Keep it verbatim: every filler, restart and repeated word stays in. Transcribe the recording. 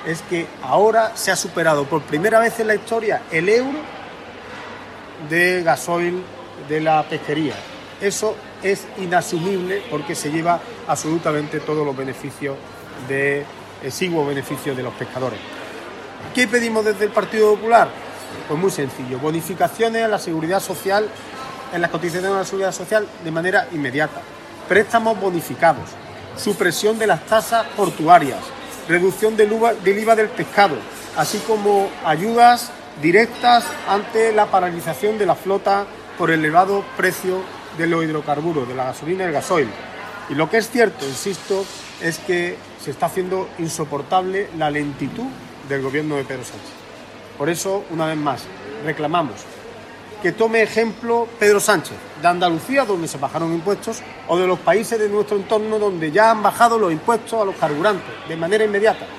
es que ahora se ha superado por primera vez en la historia el euro de gasoil de la pesquería. Eso es inasumible porque se lleva absolutamente todos los beneficios de exiguos beneficios de los pescadores. ¿Qué pedimos desde el Partido Popular? Pues muy sencillo, bonificaciones a la seguridad social, en las cotizaciones de la seguridad social de manera inmediata, préstamos bonificados, supresión de las tasas portuarias, reducción del I V A, del I V A del pescado, así como ayudas directas ante la paralización de la flota por el elevado precio de los hidrocarburos, de la gasolina y el gasoil. Y lo que es cierto, insisto, es que se está haciendo insoportable la lentitud del gobierno de Pedro Sánchez. Por eso, una vez más, reclamamos que tome ejemplo Pedro Sánchez de Andalucía, donde se bajaron impuestos, o de los países de nuestro entorno donde ya han bajado los impuestos a los carburantes de manera inmediata.